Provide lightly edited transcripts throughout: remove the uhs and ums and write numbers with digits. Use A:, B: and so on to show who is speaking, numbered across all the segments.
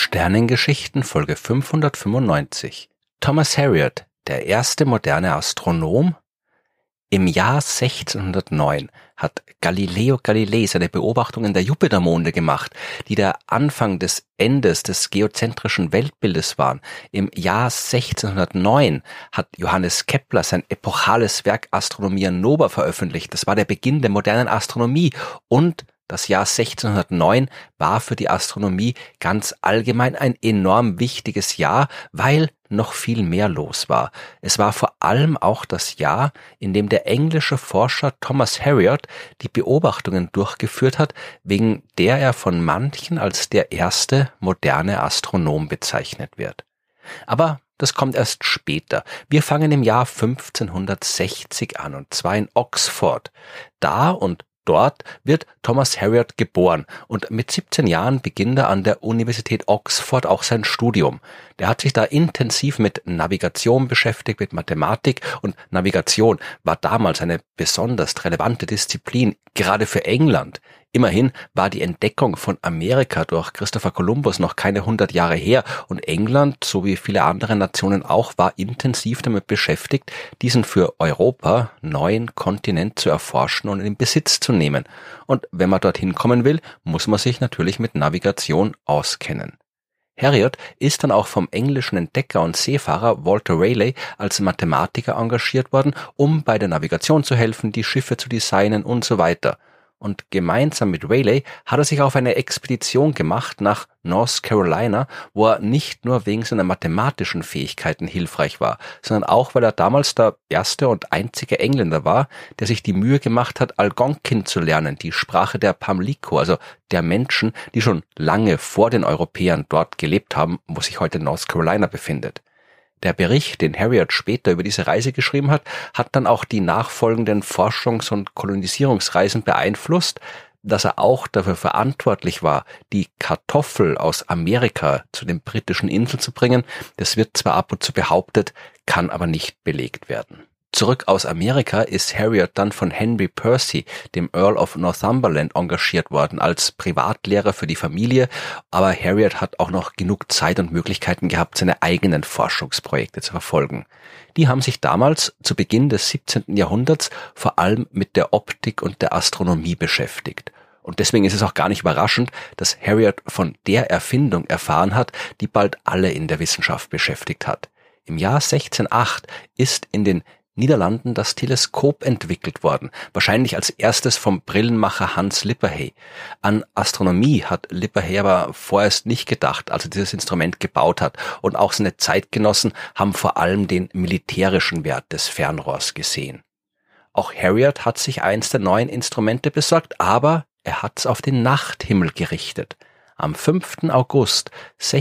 A: Sternengeschichten Folge 595. Thomas Harriot, der erste moderne Astronom? Im Jahr 1609 hat Galileo Galilei seine Beobachtungen der Jupitermonde gemacht, die der Anfang des Endes des geozentrischen Weltbildes waren. Im Jahr 1609 hat Johannes Kepler sein epochales Werk Astronomia Nova veröffentlicht. Das war der Beginn der modernen Astronomie, und das Jahr 1609 war für die Astronomie ganz allgemein ein enorm wichtiges Jahr, weil noch viel mehr los war. Es war vor allem auch das Jahr, in dem der englische Forscher Thomas Harriot die Beobachtungen durchgeführt hat, wegen der er von manchen als der erste moderne Astronom bezeichnet wird. Aber das kommt erst später. Wir fangen im Jahr 1560 an, und zwar in Oxford. Dort wird Thomas Harriot geboren, und mit 17 Jahren beginnt er an der Universität Oxford auch sein Studium. Der hat sich da intensiv mit Navigation beschäftigt, mit Mathematik, und Navigation war damals eine besonders relevante Disziplin, gerade für England. Immerhin war die Entdeckung von Amerika durch Christopher Columbus noch keine 100 Jahre her, und England, so wie viele andere Nationen auch, war intensiv damit beschäftigt, diesen für Europa neuen Kontinent zu erforschen und in Besitz zu nehmen. Und wenn man dorthin kommen will, muss man sich natürlich mit Navigation auskennen. Harriot ist dann auch vom englischen Entdecker und Seefahrer Walter Raleigh als Mathematiker engagiert worden, um bei der Navigation zu helfen, die Schiffe zu designen und so weiter. Und gemeinsam mit Raleigh hat er sich auf eine Expedition gemacht nach North Carolina, wo er nicht nur wegen seiner mathematischen Fähigkeiten hilfreich war, sondern auch, weil er damals der erste und einzige Engländer war, der sich die Mühe gemacht hat, Algonkin zu lernen, die Sprache der Pamlico, also der Menschen, die schon lange vor den Europäern dort gelebt haben, wo sich heute North Carolina befindet. Der Bericht, den Harriot später über diese Reise geschrieben hat, hat dann auch die nachfolgenden Forschungs- und Kolonisierungsreisen beeinflusst. Dass er auch dafür verantwortlich war, die Kartoffel aus Amerika zu den britischen Inseln zu bringen, das wird zwar ab und zu behauptet, kann aber nicht belegt werden. Zurück aus Amerika ist Harriot dann von Henry Percy, dem Earl of Northumberland, engagiert worden als Privatlehrer für die Familie, aber Harriot hat auch noch genug Zeit und Möglichkeiten gehabt, seine eigenen Forschungsprojekte zu verfolgen. Die haben sich damals, zu Beginn des 17. Jahrhunderts, vor allem mit der Optik und der Astronomie beschäftigt. Und deswegen ist es auch gar nicht überraschend, dass Harriot von der Erfindung erfahren hat, die bald alle in der Wissenschaft beschäftigt hat. Im Jahr 1608 ist in den Niederlanden das Teleskop entwickelt worden, wahrscheinlich als erstes vom Brillenmacher Hans Lippershey. An Astronomie hat Lippershey aber vorerst nicht gedacht, als er dieses Instrument gebaut hat, und auch seine Zeitgenossen haben vor allem den militärischen Wert des Fernrohrs gesehen. Auch Harriot hat sich eins der neuen Instrumente besorgt, aber er hat es auf den Nachthimmel gerichtet. Am 5. August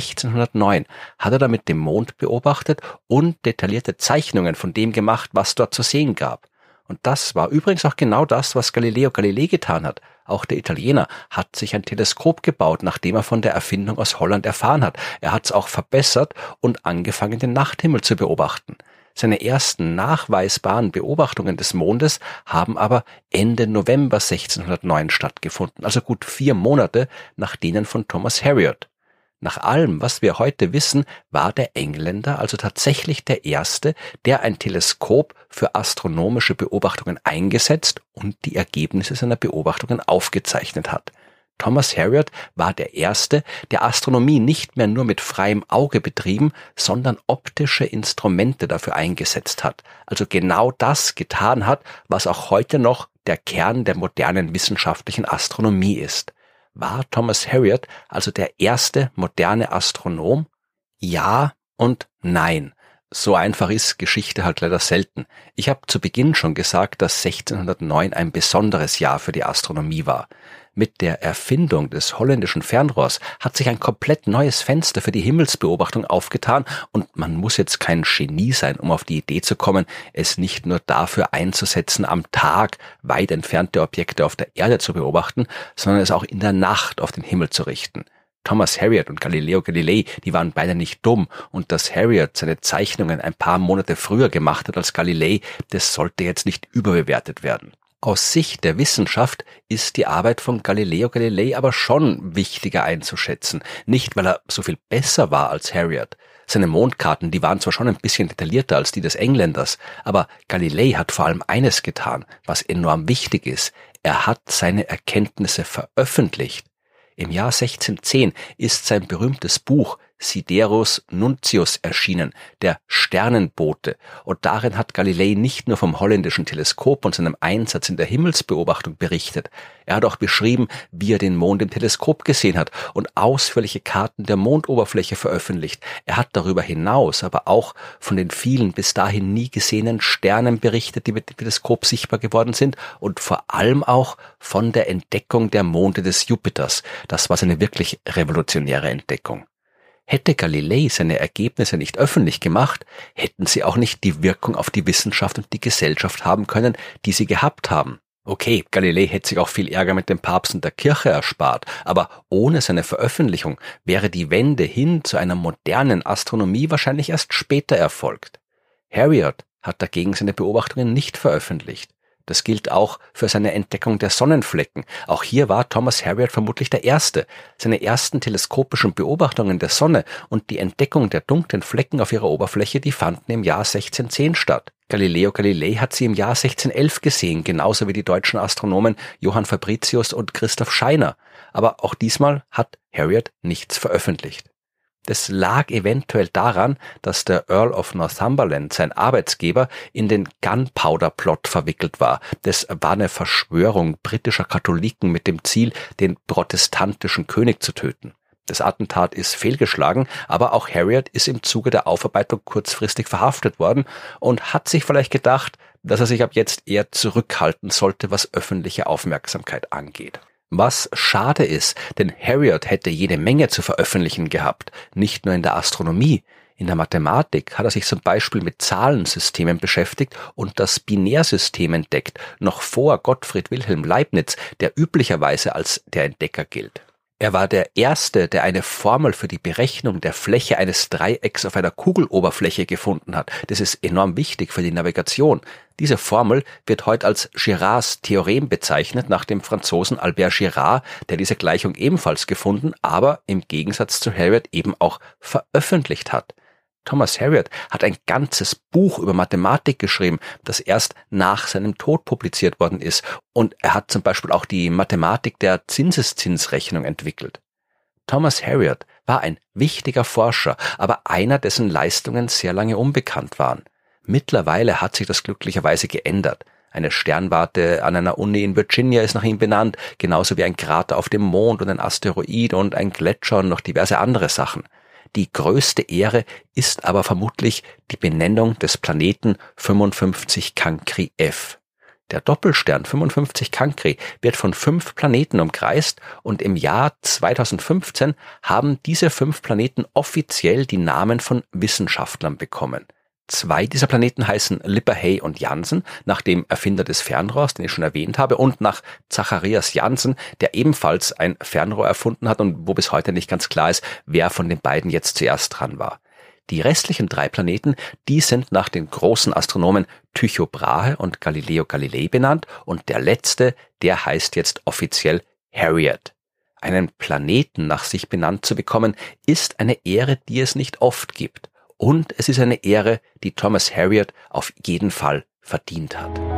A: 1609 hat er damit den Mond beobachtet und detaillierte Zeichnungen von dem gemacht, was dort zu sehen gab. Und das war übrigens auch genau das, was Galileo Galilei getan hat. Auch der Italiener hat sich ein Teleskop gebaut, nachdem er von der Erfindung aus Holland erfahren hat. Er hat es auch verbessert und angefangen, den Nachthimmel zu beobachten. Seine ersten nachweisbaren Beobachtungen des Mondes haben aber Ende November 1609 stattgefunden, also gut 4 Monate nach denen von Thomas Harriot. Nach allem, was wir heute wissen, war der Engländer also tatsächlich der Erste, der ein Teleskop für astronomische Beobachtungen eingesetzt und die Ergebnisse seiner Beobachtungen aufgezeichnet hat. Thomas Harriot war der Erste, der Astronomie nicht mehr nur mit freiem Auge betrieben, sondern optische Instrumente dafür eingesetzt hat. Also genau das getan hat, was auch heute noch der Kern der modernen wissenschaftlichen Astronomie ist. War Thomas Harriot also der erste moderne Astronom? Ja und nein. So einfach ist Geschichte halt leider selten. Ich habe zu Beginn schon gesagt, dass 1609 ein besonderes Jahr für die Astronomie war. Mit der Erfindung des holländischen Fernrohrs hat sich ein komplett neues Fenster für die Himmelsbeobachtung aufgetan, und man muss jetzt kein Genie sein, um auf die Idee zu kommen, es nicht nur dafür einzusetzen, am Tag weit entfernte Objekte auf der Erde zu beobachten, sondern es auch in der Nacht auf den Himmel zu richten. Thomas Harriot und Galileo Galilei, die waren beide nicht dumm, und dass Harriot seine Zeichnungen ein paar Monate früher gemacht hat als Galilei, das sollte jetzt nicht überbewertet werden. Aus Sicht der Wissenschaft ist die Arbeit von Galileo Galilei aber schon wichtiger einzuschätzen. Nicht, weil er so viel besser war als Harriot. Seine Mondkarten, die waren zwar schon ein bisschen detaillierter als die des Engländers, aber Galilei hat vor allem eines getan, was enorm wichtig ist. Er hat seine Erkenntnisse veröffentlicht. Im Jahr 1610 ist sein berühmtes Buch Sidereus Nuncius erschienen, der Sternenbote, und darin hat Galilei nicht nur vom holländischen Teleskop und seinem Einsatz in der Himmelsbeobachtung berichtet, er hat auch beschrieben, wie er den Mond im Teleskop gesehen hat und ausführliche Karten der Mondoberfläche veröffentlicht. Er hat darüber hinaus aber auch von den vielen bis dahin nie gesehenen Sternen berichtet, die mit dem Teleskop sichtbar geworden sind, und vor allem auch von der Entdeckung der Monde des Jupiters. Das war seine wirklich revolutionäre Entdeckung. Hätte Galilei seine Ergebnisse nicht öffentlich gemacht, hätten sie auch nicht die Wirkung auf die Wissenschaft und die Gesellschaft haben können, die sie gehabt haben. Okay, Galilei hätte sich auch viel Ärger mit dem Papst und der Kirche erspart, aber ohne seine Veröffentlichung wäre die Wende hin zu einer modernen Astronomie wahrscheinlich erst später erfolgt. Harriot hat dagegen seine Beobachtungen nicht veröffentlicht. Das gilt auch für seine Entdeckung der Sonnenflecken. Auch hier war Thomas Harriot vermutlich der Erste. Seine ersten teleskopischen Beobachtungen der Sonne und die Entdeckung der dunklen Flecken auf ihrer Oberfläche, die fanden im Jahr 1610 statt. Galileo Galilei hat sie im Jahr 1611 gesehen, genauso wie die deutschen Astronomen Johann Fabricius und Christoph Scheiner. Aber auch diesmal hat Harriot nichts veröffentlicht. Das lag eventuell daran, dass der Earl of Northumberland, sein Arbeitsgeber, in den Gunpowder-Plot verwickelt war. Das war eine Verschwörung britischer Katholiken mit dem Ziel, den protestantischen König zu töten. Das Attentat ist fehlgeschlagen, aber auch Harriot ist im Zuge der Aufarbeitung kurzfristig verhaftet worden und hat sich vielleicht gedacht, dass er sich ab jetzt eher zurückhalten sollte, was öffentliche Aufmerksamkeit angeht. Was schade ist, denn Harriot hätte jede Menge zu veröffentlichen gehabt, nicht nur in der Astronomie. In der Mathematik hat er sich zum Beispiel mit Zahlensystemen beschäftigt und das Binärsystem entdeckt, noch vor Gottfried Wilhelm Leibniz, der üblicherweise als der Entdecker gilt. Er war der Erste, der eine Formel für die Berechnung der Fläche eines Dreiecks auf einer Kugeloberfläche gefunden hat. Das ist enorm wichtig für die Navigation. Diese Formel wird heute als Girards Theorem bezeichnet, nach dem Franzosen Albert Girard, der diese Gleichung ebenfalls gefunden, aber im Gegensatz zu Harriot eben auch veröffentlicht hat. Thomas Harriot hat ein ganzes Buch über Mathematik geschrieben, das erst nach seinem Tod publiziert worden ist, und er hat zum Beispiel auch die Mathematik der Zinseszinsrechnung entwickelt. Thomas Harriot war ein wichtiger Forscher, aber einer, dessen Leistungen sehr lange unbekannt waren. Mittlerweile hat sich das glücklicherweise geändert. Eine Sternwarte an einer Uni in Virginia ist nach ihm benannt, genauso wie ein Krater auf dem Mond und ein Asteroid und ein Gletscher und noch diverse andere Sachen. Die größte Ehre ist aber vermutlich die Benennung des Planeten 55 Cancri F. Der Doppelstern 55 Cancri wird von 5 Planeten umkreist und im Jahr 2015 haben diese 5 Planeten offiziell die Namen von Wissenschaftlern bekommen. 2 dieser Planeten heißen Lippershey und Janssen, nach dem Erfinder des Fernrohrs, den ich schon erwähnt habe, und nach Zacharias Janssen, der ebenfalls ein Fernrohr erfunden hat und wo bis heute nicht ganz klar ist, wer von den beiden jetzt zuerst dran war. Die restlichen 3 Planeten, die sind nach den großen Astronomen Tycho Brahe und Galileo Galilei benannt, und der letzte, der heißt jetzt offiziell Harriot. Einen Planeten nach sich benannt zu bekommen, ist eine Ehre, die es nicht oft gibt. Und es ist eine Ehre, die Thomas Harriot auf jeden Fall verdient hat.